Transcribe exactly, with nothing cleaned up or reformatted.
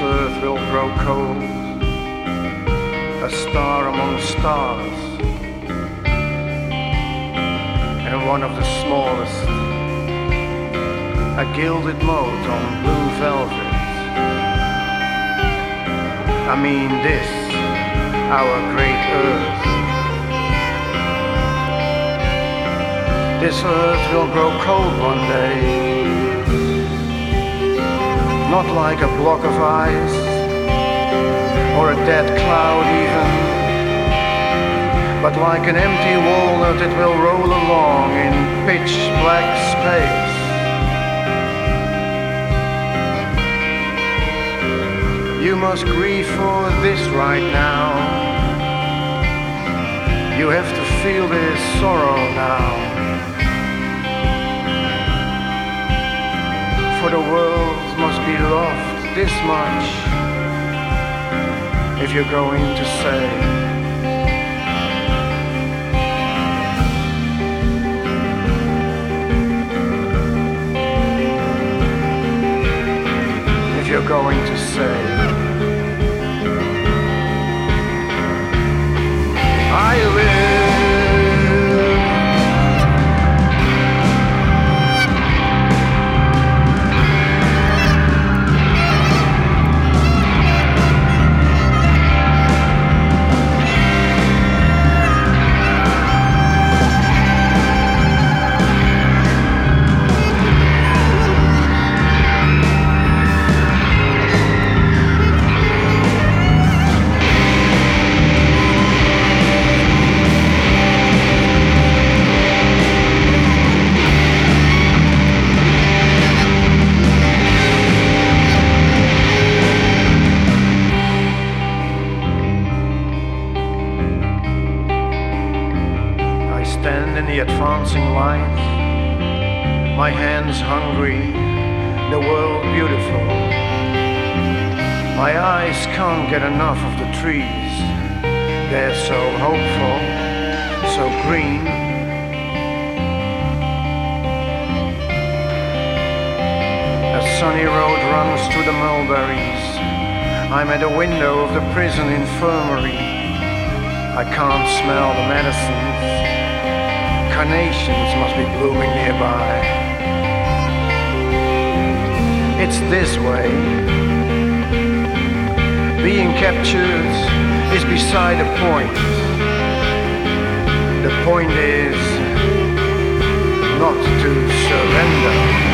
earth will grow cold, a star among stars, and one of the smallest, a gilded mote on blue velvet. I mean this, our great earth. This earth will grow cold one day, not like a block of ice, or a dead cloud even, but like an empty walnut it will roll along in pitch black space. You must grieve for this right now. You have to feel this sorrow now. For the world must be loved this much if you're going to say if you're going to say I live. Stand in the advancing light, my hands hungry, the world beautiful. My eyes can't get enough of the trees, they're so hopeful, so green. A sunny road runs through the mulberries. I'm at the window of the prison infirmary. I can't smell the medicines. Carnations must be blooming nearby. It's this way. Being captured is beside the point. The point is not to surrender.